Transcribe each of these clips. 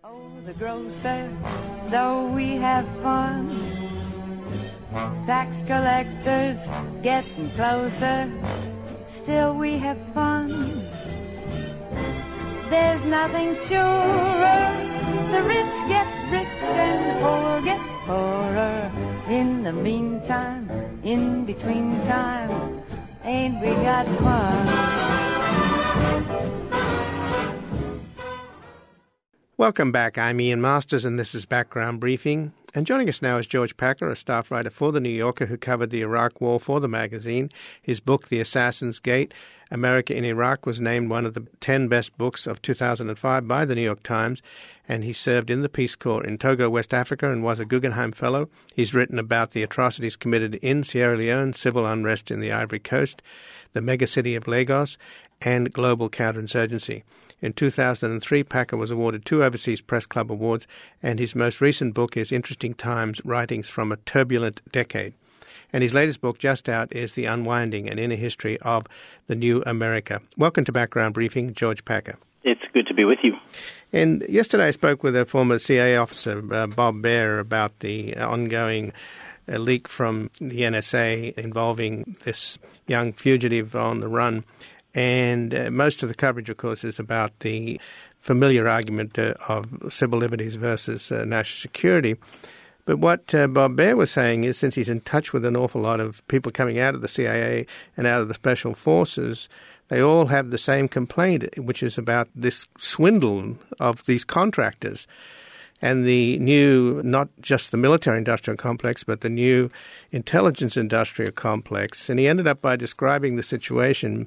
Oh, the grocer, though we have fun, tax collectors getting closer, still we have fun. There's nothing surer, the rich get rich and the poor get poorer. In the meantime, in between time, ain't we got fun? Welcome back. I'm Ian Masters, and this is Background Briefing. And joining us now is George Packer, a staff writer for The New Yorker who covered the Iraq War for the magazine. His book, The Assassin's Gate, America in Iraq, was named one of the 10 best books of 2005 by The New York Times, and he served in the Peace Corps in Togo, West Africa, and was a Guggenheim Fellow. He's written about the atrocities committed in Sierra Leone, civil unrest in the Ivory Coast, the megacity of Lagos, and global counterinsurgency. In 2003, Packer was awarded 2 Overseas Press Club awards, and his most recent book is Interesting Times, Writings from a Turbulent Decade. And his latest book, just out, is The Unwinding, an Inner History of the New America. Welcome to Background Briefing, George Packer. It's good to be with you. And yesterday I spoke with a former CIA officer, Bob Baer, about the ongoing leak from the NSA involving this young fugitive on the run. And most of the coverage, of course, is about the familiar argument of civil liberties versus national security. But what Bob Baer was saying is, since he's in touch with an awful lot of people coming out of the CIA and out of the special forces, they all have the same complaint, which is about this swindle of these contractors and the new, not just the military-industrial complex, but the new intelligence-industrial complex. And he ended up by describing the situation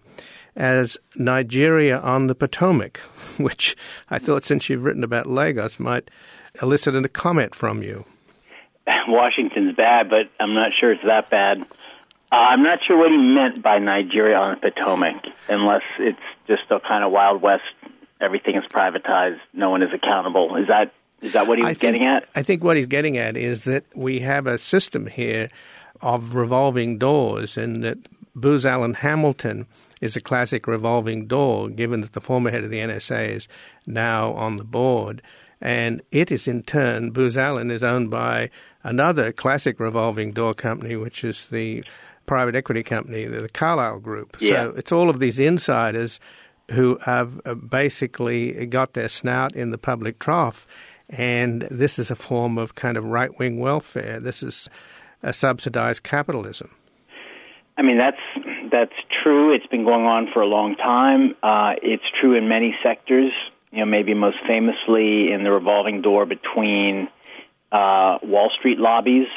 as Nigeria on the Potomac, which I thought, since you've written about Lagos, might elicit a comment from you. Washington's bad, but I'm not sure it's that bad. I'm not sure what he meant by Nigeria on the Potomac, unless it's just a kind of Wild West, everything is privatized, no one is accountable. Is that what he was getting at? I think what he's getting at is that we have a system here of revolving doors, and that Booz Allen Hamilton is a classic revolving door, given that the former head of the NSA is now on the board. And it is, in turn, Booz Allen is owned by another classic revolving door company, which is the private equity company, the Carlyle Group. Yeah. So it's all of these insiders who have basically got their snout in the public trough. And this is a form of kind of right-wing welfare. This is a subsidized capitalism. I mean, that's true. It's been going on for a long time. It's true in many sectors. You know, maybe most famously in the revolving door between Wall Street lobbies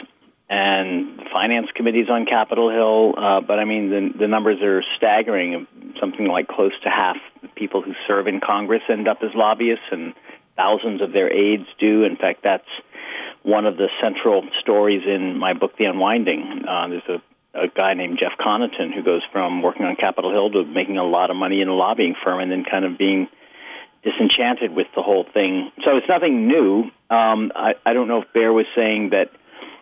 and finance committees on Capitol Hill. But I mean, the numbers are staggering. Something like close to half the people who serve in Congress end up as lobbyists, and thousands of their aides do. In fact, that's one of the central stories in my book, The Unwinding. There's a guy named Jeff Connaughton who goes from working on Capitol Hill to making a lot of money in a lobbying firm and then kind of being disenchanted with the whole thing. So it's nothing new. I don't know if Baer was saying that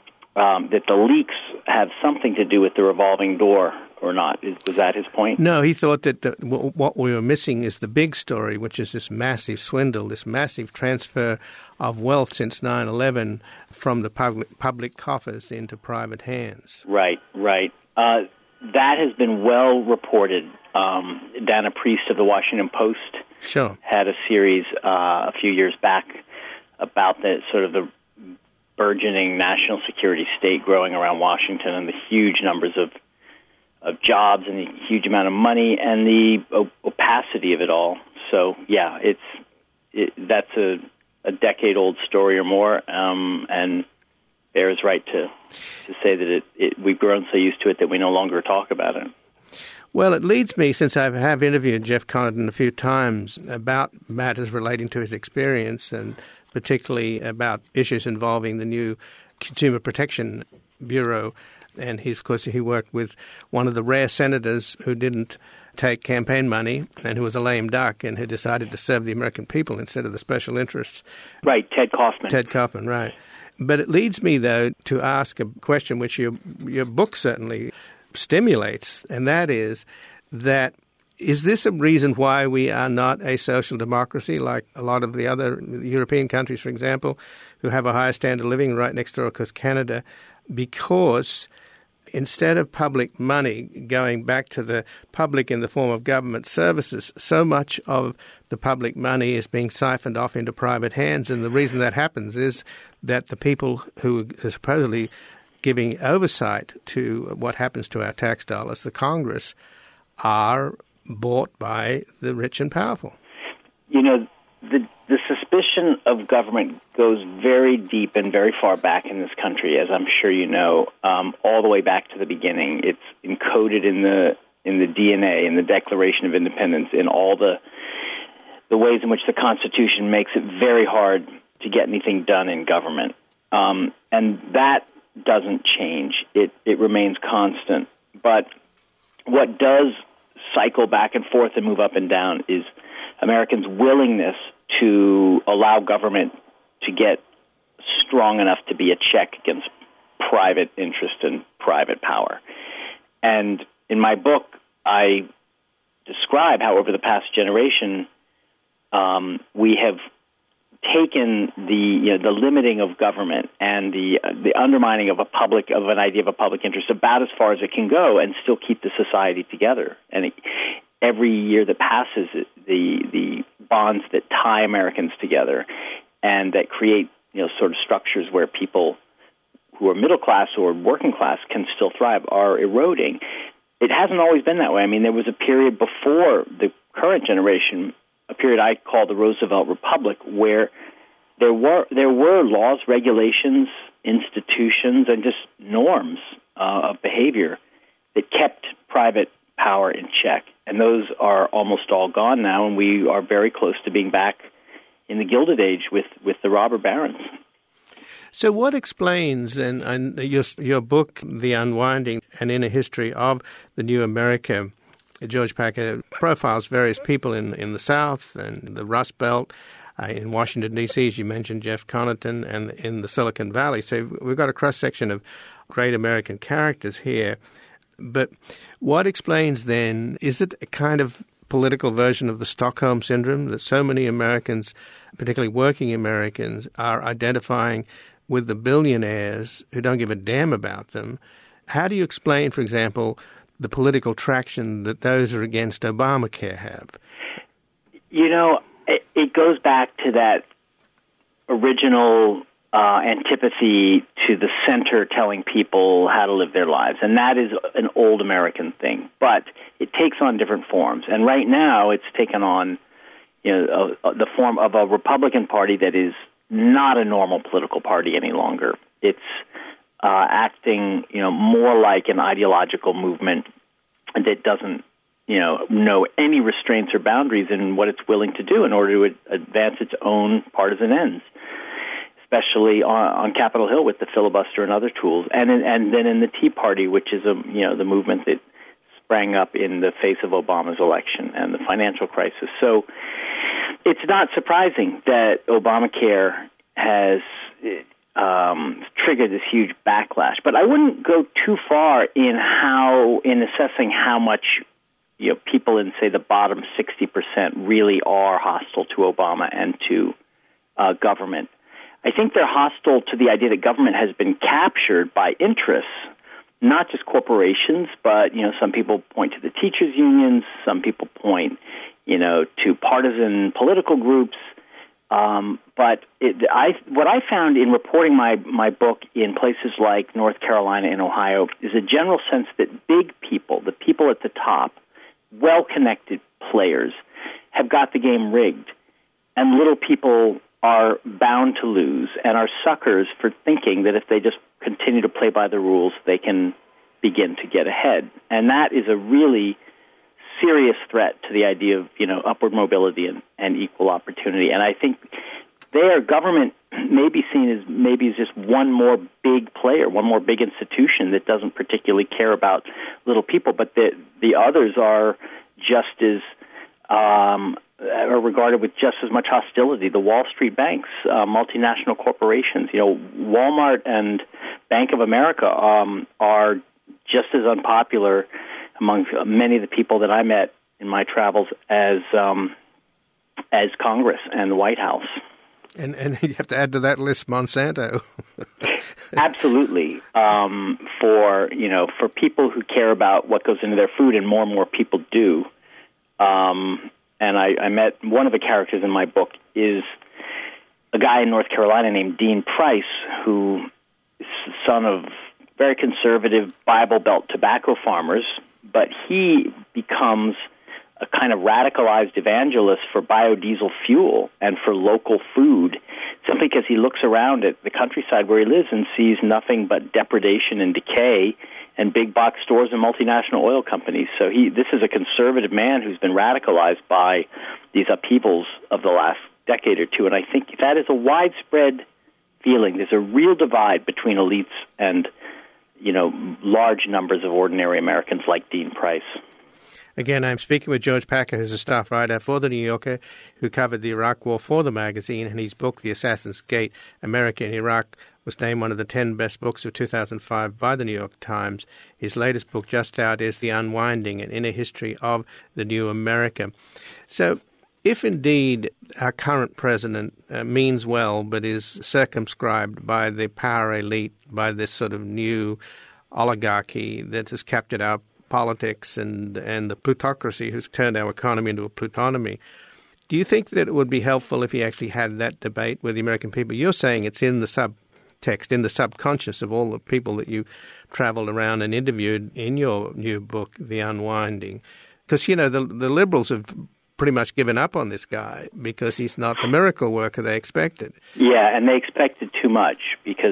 the leaks have something to do with the revolving door or not. Was that his point? No, he thought that what we were missing is the big story, which is this massive swindle, this massive transfer of wealth since 9/11 from the public coffers into private hands. Right. That has been well reported. Dana Priest of the Washington Post had a series a few years back about the sort of the burgeoning national security state growing around Washington and the huge numbers of jobs and the huge amount of money and the opacity of it all. So, yeah, that's a decade-old story or more, and Baer is right to say that we've grown so used to it that we no longer talk about it. Well, it leads me, since I have interviewed Jeff Connaughton a few times about matters relating to his experience, and particularly about issues involving the new Consumer Protection Bureau. And he worked with one of the rare senators who didn't take campaign money and who was a lame duck and who decided to serve the American people instead of the special interests. Right, Ted Kaufman. Ted Kaufman, right. But it leads me, though, to ask a question which your book certainly stimulates, and that is that Is this a reason why we are not a social democracy like a lot of the other European countries, for example, who have a higher standard of living right next door, of course, Canada, because instead of public money going back to the public in the form of government services, so much of the public money is being siphoned off into private hands. And the reason that happens is that the people who are supposedly giving oversight to what happens to our tax dollars, the Congress, are bought by the rich and powerful. You know, the suspicion of government goes very deep and very far back in this country, as I'm sure you know, all the way back to the beginning. It's encoded in the DNA, in the Declaration of Independence, in all the ways in which the Constitution makes it very hard to get anything done in government. And that doesn't change. It remains constant. But what does cycle back and forth and move up and down is Americans' willingness to allow government to get strong enough to be a check against private interest and private power. And in my book, I describe how over the past generation, we have taken the limiting of government and the undermining of an idea of a public interest about as far as it can go and still keep the society together. And every year that passes, the bonds that tie Americans together and that create sort of structures where people who are middle class or working class can still thrive are eroding. It hasn't always been that way. I mean, there was a period before the current generation, a period I call the Roosevelt Republic, where there were laws, regulations, institutions, and just norms of behavior that kept private power in check. And those are almost all gone now, and we are very close to being back in the Gilded Age with the robber barons. So what explains, and your book, The Unwinding, an Inner History of the New America, George Packer profiles various people in the South and the Rust Belt, in Washington, D.C., as you mentioned, Jeff Connaughton, and in the Silicon Valley. So we've got a cross-section of great American characters here. But what explains then, is it a kind of political version of the Stockholm Syndrome that so many Americans, particularly working Americans, are identifying with the billionaires who don't give a damn about them? How do you explain, for example, the political traction that those who are against Obamacare have? You know, it goes back to that original antipathy to the center telling people how to live their lives. And that is an old American thing. But it takes on different forms. And right now it's taken on the form of a Republican Party that is not a normal political party any longer. It's acting, more like an ideological movement that doesn't, know any restraints or boundaries in what it's willing to do in order to advance its own partisan ends, especially on Capitol Hill with the filibuster and other tools, and then in the Tea Party, which is the movement that sprang up in the face of Obama's election and the financial crisis. So it's not surprising that Obamacare has triggered this huge backlash. But I wouldn't go too far in assessing how much people in, say, the bottom 60% really are hostile to Obama and to government. I think they're hostile to the idea that government has been captured by interests, not just corporations, but some people point to the teachers' unions, some people point to partisan political groups. But what I found in reporting my book in places like North Carolina and Ohio is a general sense that big people, the people at the top, well-connected players, have got the game rigged, and little people are bound to lose and are suckers for thinking that if they just continue to play by the rules, they can begin to get ahead. And that is a really serious threat to the idea of, upward mobility and equal opportunity. And I think government may be seen as just one more big player, one more big institution that doesn't particularly care about little people, but the others are just as are regarded with just as much hostility. The Wall Street banks, multinational corporations, Walmart and Bank of America are just as unpopular among many of the people that I met in my travels as Congress and the White House. And you have to add to that list Monsanto. Absolutely. For people who care about what goes into their food, and more people do. And I met one of the characters in my book is a guy in North Carolina named Dean Price, who is the son of very conservative Bible Belt tobacco farmers, but he becomes a kind of radicalized evangelist for biodiesel fuel and for local food, simply because he looks around at the countryside where he lives and sees nothing but depredation and decay and big box stores and multinational oil companies. So this is a conservative man who's been radicalized by these upheavals of the last decade or two, and I think that is a widespread feeling. There's a real divide between elites and, large numbers of ordinary Americans like Dean Price. Again, I'm speaking with George Packer, who's a staff writer for The New Yorker, who covered the Iraq War for the magazine, and his book, The Assassin's Gate, America in Iraq, was named one of the 10 best books of 2005 by the New York Times. His latest book, just out, is The Unwinding, an inner history of the new America. So, if indeed our current president means well, but is circumscribed by the power elite, by this sort of new oligarchy that has captured our politics and the plutocracy who's turned our economy into a plutonomy, do you think that it would be helpful if he actually had that debate with the American people? You're saying it's in the subtext, in the subconscious of all the people that you traveled around and interviewed in your new book, The Unwinding. Because, the liberals have pretty much given up on this guy because he's not the miracle worker they expected. Yeah, and they expected too much because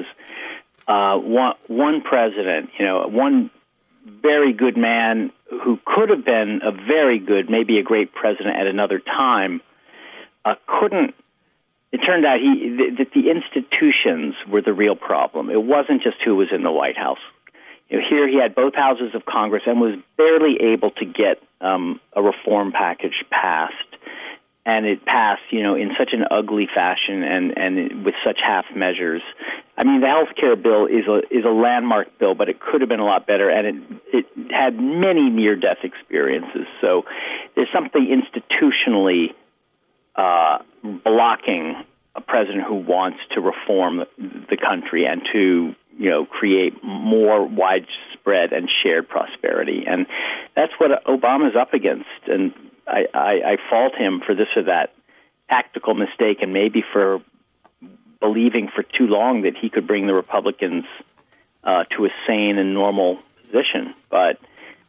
one president, one very good man who could have been a very good, maybe a great president at another time, couldn't. It turned out that the institutions were the real problem. It wasn't just who was in the White House. Here he had both houses of Congress and was barely able to get a reform package passed. And it passed, in such an ugly fashion and with such half measures. I mean, the health care bill is a landmark bill, but it could have been a lot better, and it had many near-death experiences. So there's something institutionally blocking a president who wants to reform the country and to, create more widespread and shared prosperity. And that's what Obama's up against. And I fault him for this or that tactical mistake, and maybe for believing for too long that he could bring the Republicans to a sane and normal position. But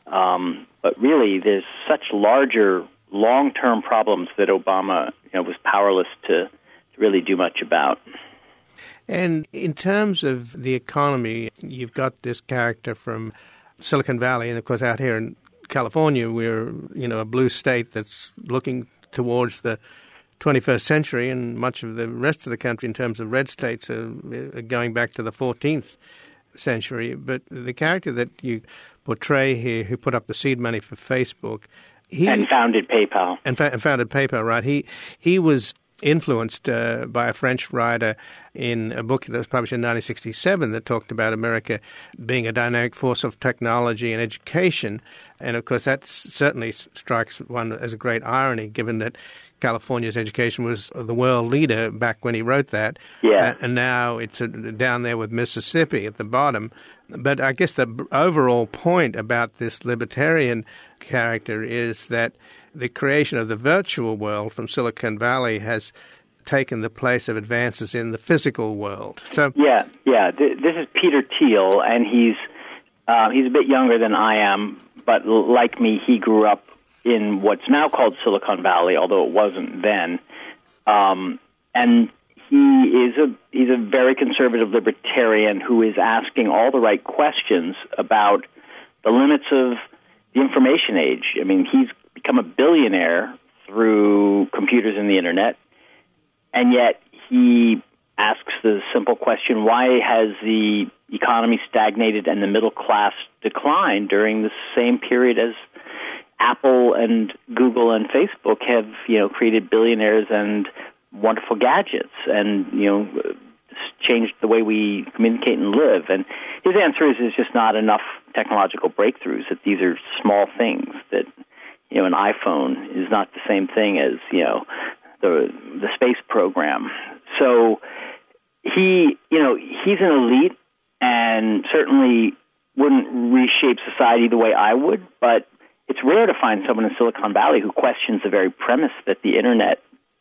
really, there's such larger, long-term problems that Obama was powerless to really do much about. And in terms of the economy, you've got this character from Silicon Valley, and of course out here in California, we're a blue state that's looking towards the 21st century, and much of the rest of the country in terms of red states are going back to the 14th century. But the character that you portray here, who put up the seed money for Facebook, and founded PayPal. And founded PayPal, right. He was influenced by a French writer in a book that was published in 1967 that talked about America being a dynamic force of technology and education. And, of course, that certainly strikes one as a great irony, given that California's education was the world leader back when he wrote that. Yeah. And now it's down there with Mississippi at the bottom. But I guess the overall point about this libertarian character is that the creation of the virtual world from Silicon Valley has taken the place of advances in the physical world. So yeah. This is Peter Thiel, and he's a bit younger than I am, but like me, he grew up in what's now called Silicon Valley, although it wasn't then. And he's a very conservative libertarian who is asking all the right questions about the limits of the information age. I mean, he's become a billionaire through computers and the internet, and yet he asks the simple question, why has the economy stagnated and the middle class declined during the same period as Apple and Google and Facebook have, created billionaires and wonderful gadgets and, changed the way we communicate and live? And his answer is there's just not enough technological breakthroughs, that these are small things that an iPhone is not the same thing as, the space program. So he's an elite and certainly wouldn't reshape society the way I would, but it's rare to find someone in Silicon Valley who questions the very premise that the Internet,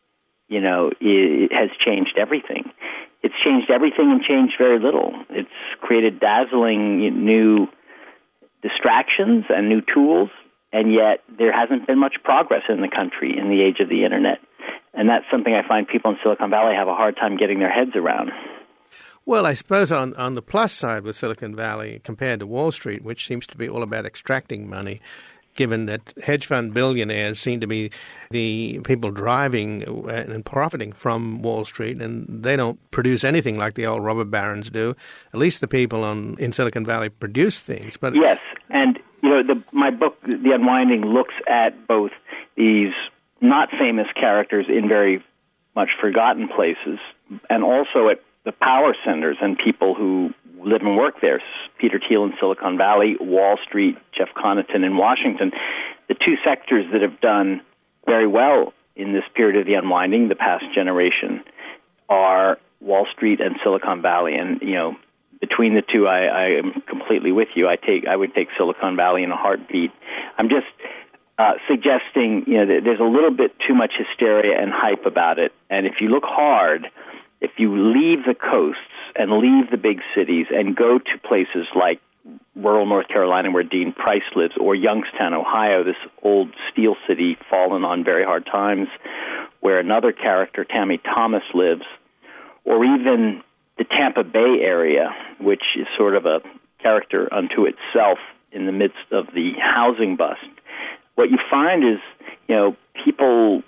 it has changed everything. It's changed everything and changed very little. It's created dazzling new distractions and new tools, and yet there hasn't been much progress in the country in the age of the Internet. And that's something I find people in Silicon Valley have a hard time getting their heads around. Well, I suppose on the plus side with Silicon Valley compared to Wall Street, which seems to be all about extracting money, given that hedge fund billionaires seem to be the people driving and profiting from Wall Street, and they don't produce anything like the old robber barons do. At least the people in Silicon Valley produce things. But yes, and my book, The Unwinding, looks at both these not famous characters in very much forgotten places, and also at the power centers and people who live and work there. Peter Thiel in Silicon Valley, Wall Street, Jeff Connaughton in Washington. The two sectors that have done very well in this period of the unwinding, the past generation, are Wall Street and Silicon Valley. And, between the two, I am completely with you. I would take Silicon Valley in a heartbeat. I'm just suggesting, that there's a little bit too much hysteria and hype about it. And if you look hard, if you leave the coasts and leave the big cities and go to places like rural North Carolina where Dean Price lives, or Youngstown, Ohio, this old steel city fallen on very hard times, where another character, Tammy Thomas, lives, or even the Tampa Bay area, which is sort of a character unto itself in the midst of the housing bust. What you find is, people's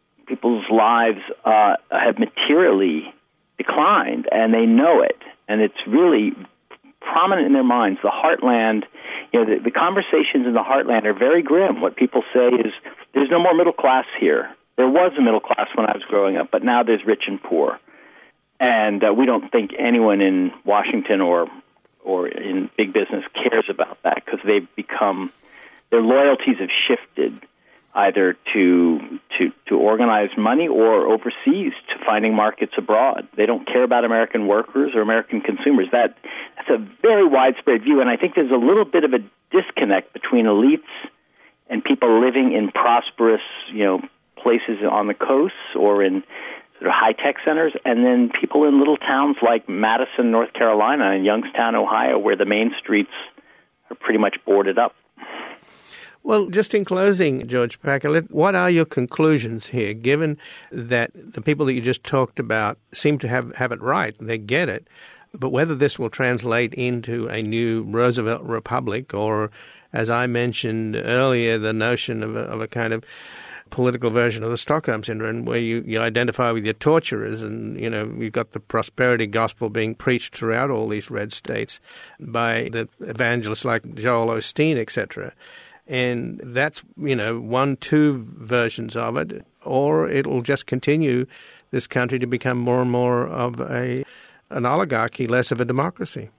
lives have materially declined, and they know it, and it's really prominent in their minds. The heartland, the conversations in the heartland are very grim. What people say is, there's no more middle class here. There was a middle class when I was growing up, but now there's rich and poor. And we don't think anyone in Washington or in big business cares about that, because they've become, their loyalties have shifted either to organized money or overseas to finding markets abroad. They don't care about American workers or American consumers. That's a very widespread view, and I think there's a little bit of a disconnect between elites and people living in prosperous, places on the coasts or in sort of high-tech centers, and then people in little towns like Madison, North Carolina, and Youngstown, Ohio, where the main streets are pretty much boarded up. Well, just in closing, George Packer, what are your conclusions here, given that the people that you just talked about seem to have it right, they get it, but whether this will translate into a new Roosevelt Republic or, as I mentioned earlier, the notion of a kind of political version of the Stockholm Syndrome, where you identify with your torturers, and you've got the prosperity gospel being preached throughout all these red states by the evangelists like Joel Osteen, etc. And that's, 1-2 versions of it, or it'll just continue this country to become more and more of an oligarchy, less of a democracy.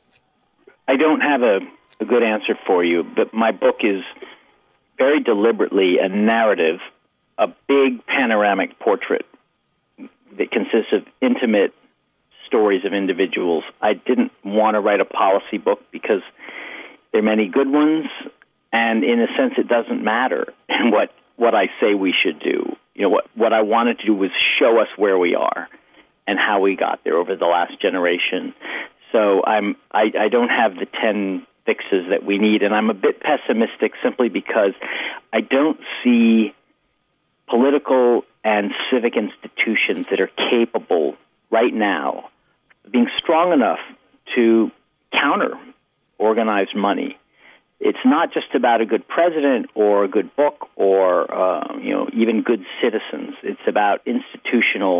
I don't have a good answer for you, but my book is very deliberately a narrative, a big panoramic portrait that consists of intimate stories of individuals. I didn't want to write a policy book because there are many good ones, and in a sense it doesn't matter what I say we should do. What I wanted to do was show us where we are and how we got there over the last generation. So I don't have the 10 fixes that we need, and I'm a bit pessimistic simply because I don't see political and civic institutions that are capable right now of being strong enough to counter organized money. It's not just about a good president or a good book or even good citizens. It's about institutional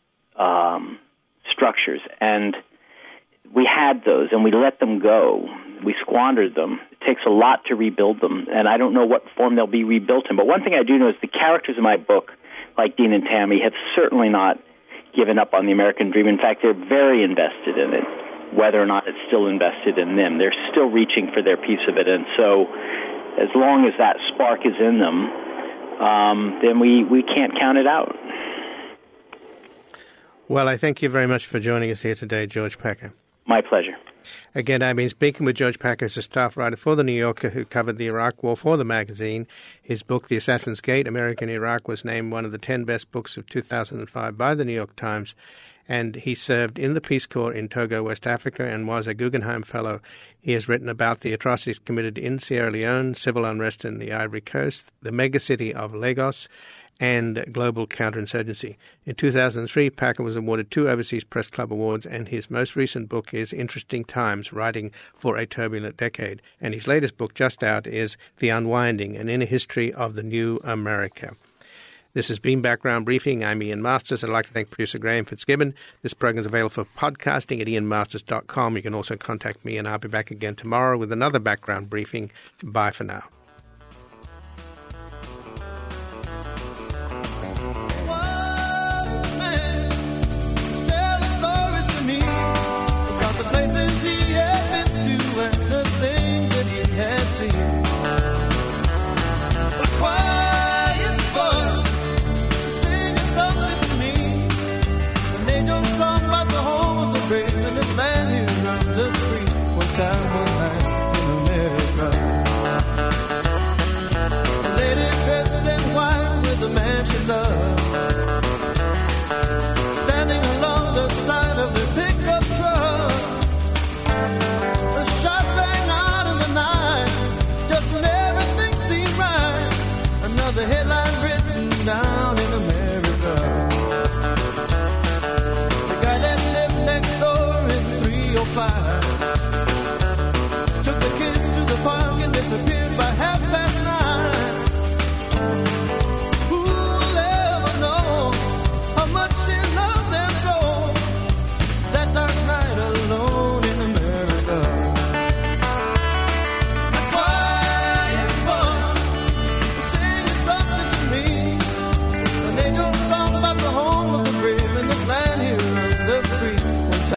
structures, and we had those, and we let them go. We squandered them. It takes a lot to rebuild them, and I don't know what form they'll be rebuilt in. But one thing I do know is the characters in my book, like Dean and Tammy, have certainly not given up on the American dream. In fact, they're very invested in it, whether or not it's still invested in them. They're still reaching for their piece of it. And so as long as that spark is in them, then we can't count it out. Well, I thank you very much for joining us here today, George Packer. My pleasure. Again, I've been speaking with George Packer, who's a staff writer for The New Yorker who covered the Iraq War for the magazine. His book, The Assassin's Gate, America in Iraq, was named one of the 10 best books of 2005 by The New York Times. And he served in the Peace Corps in Togo, West Africa, and was a Guggenheim Fellow. He has written about the atrocities committed in Sierra Leone, civil unrest in the Ivory Coast, the megacity of Lagos, and global counterinsurgency. In 2003, Packer was awarded 2 Overseas Press Club awards, and his most recent book is Interesting Times, Writing for a Turbulent Decade. And his latest book, just out, is The Unwinding, an Inner History of the New America. This has been Background Briefing. I'm Ian Masters. I'd like to thank producer Graham Fitzgibbon. This program is available for podcasting at ianmasters.com. You can also contact me, and I'll be back again tomorrow with another Background Briefing. Bye for now.